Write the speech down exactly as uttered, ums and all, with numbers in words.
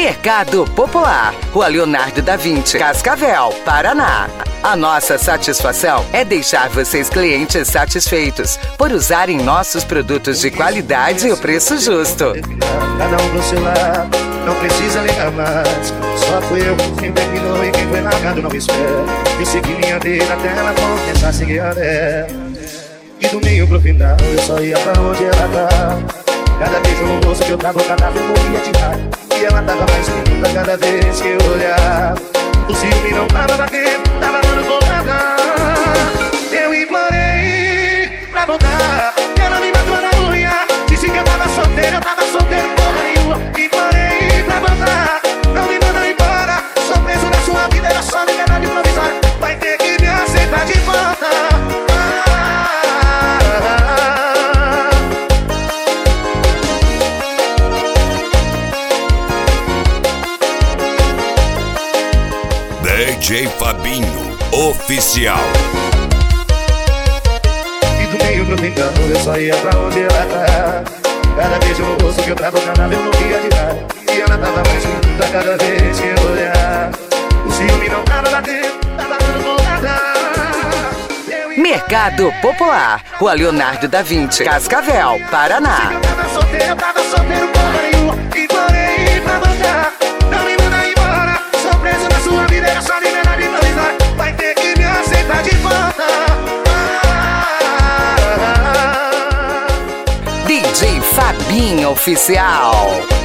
Mercado Popular, Rua Leonardo da Vinci, Cascavel, Paraná. A nossa satisfação é deixar vocês clientes satisfeitos por usarem nossos produtos de qualidade e o preço justo. Cada um pro seu lado, não precisa ligar mais. Só fui eu quem terminou e quem foi largado não me espera. Eu segui minha vida até ela começar a seguir a dela. E do meio pro final eu só ia pra onde ela tá. Cada beijo no rosto que eu tava, cada vez morria de raiva. E ela tava mais linda cada vez que eu olhava. O ciúme não tava batendo, tava dando porrada. Eu implorei pra voltar, ela me matou na unha. Disse que eu tava solteiro, eu tava solteiro porra nenhuma. Implorei pra voltar, não me manda embora. Sou preso na sua vida, era só liberdade provisória. Vai ter que me aceitar de volta. D J Fabinho Oficial. E do meio pro findão eu só ia pra onde ela tá. Cada beijo no rosto que eu tava canava eu morria de raiva. E ela tava mais linda cada vez que eu olhar. O ciúme não tava batendo, tava dando porrada. Mercado Popular, Rua Leonardo da Vinci, Cascavel, Paraná. Eu tava solteiro, eu tava solteiro porra nenhuma. Implorei pra voltar, não me manda embora. Sou preso na sua vida, era só liberdade provisória. Vai ter que me aceitar de volta. D J Fabinho Oficial.